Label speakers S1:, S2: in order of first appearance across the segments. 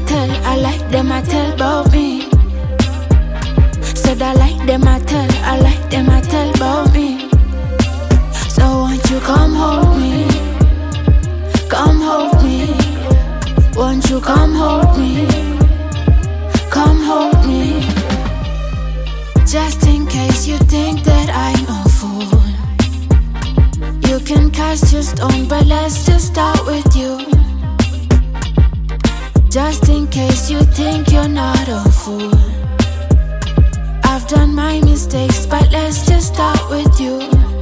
S1: I like them I tell about me. Said I like them I like them I tell about me. So won't you come hold me, come hold me. Won't you come hold me, come hold me. Just in case you think that I'm a fool, you can cast your stone, but let's just start with you. Just in case you think you're not a fool, I've done my mistakes, but let's just start with you.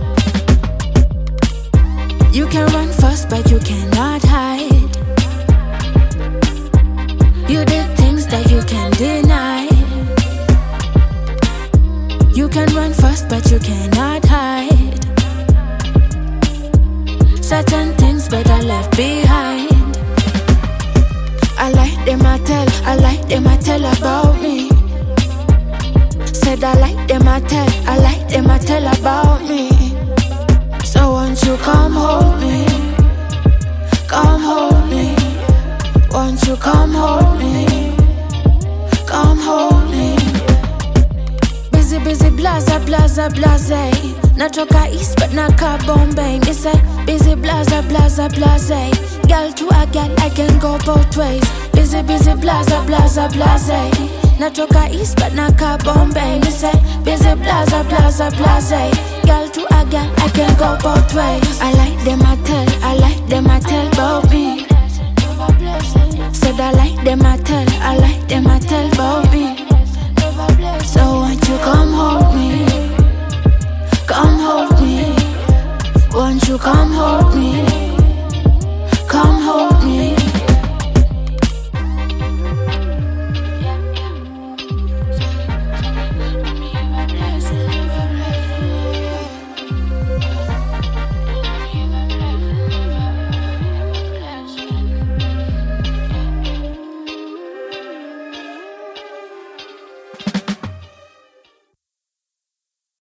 S1: You can run fast, but you cannot hide. You did things that you can't deny. You can run fast, but you cannot hide. Certain things better left behind. I like them I tell about me. Said I like them I tell about me. So won't you come hold me, come hold me. Won't you come hold me, come hold me. Busy, busy, blaza, blaza, blaze. Natoka east but naka Bombay. Me say busy, blaza, blaza, blaze. Girl to a girl, I can go both ways. Busy, busy, blaza, blaza, blaze. Natoka east but naka Bombay. Me say busy, blaza, blaza, blaze. Girl to a girl, I can go both ways. I like them I tell about me. Said I like them I tell about me. So won't you come hold me, come hold me. Won't you come hold me.